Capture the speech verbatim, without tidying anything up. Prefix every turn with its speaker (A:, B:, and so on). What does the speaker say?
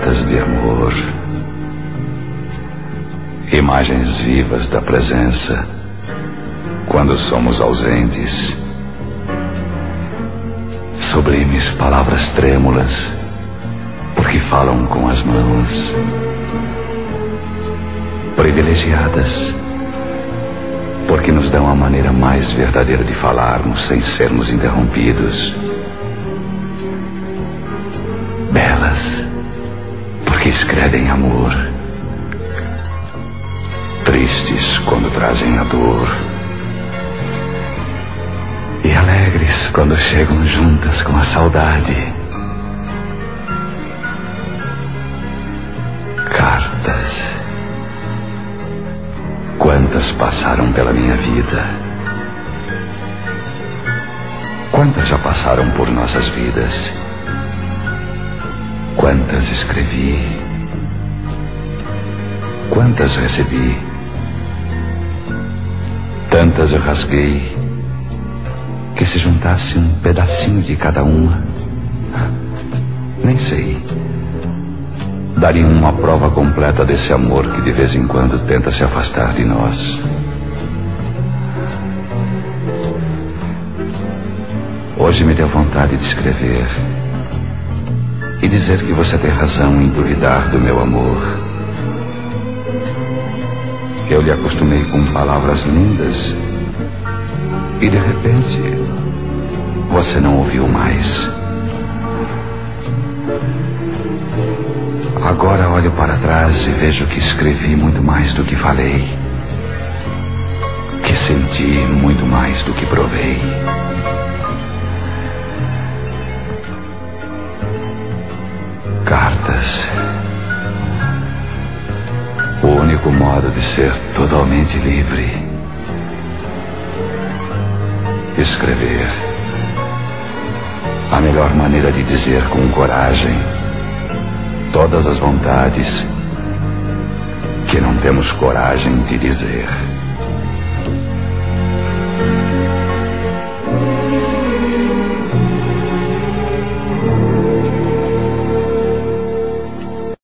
A: cartas de amor, imagens vivas da presença quando somos ausentes, sublimes palavras trêmulas porque falam com as mãos, privilegiadas porque nos dão a maneira mais verdadeira de falarmos sem sermos interrompidos, belas porque escrevem amor, tristes quando trazem a dor, e alegres quando chegam juntas com a saudade. Cartas. Quantas passaram pela minha vida? Quantas já passaram por nossas vidas? Quantas escrevi? Quantas recebi? Tantas eu rasguei que se juntasse um pedacinho de cada uma, nem sei, daria uma prova completa desse amor que de vez em quando tenta se afastar de nós. Hoje me deu vontade de escrever e dizer que você tem razão em duvidar do meu amor. Eu lhe acostumei com palavras lindas e de repente você não ouviu mais. Agora olho para trás e vejo que escrevi muito mais do que falei, que senti muito mais do que provei. Cartas. O único modo de ser totalmente livre. Escrever. A melhor maneira de dizer com coragem todas as vontades que não temos coragem de dizer.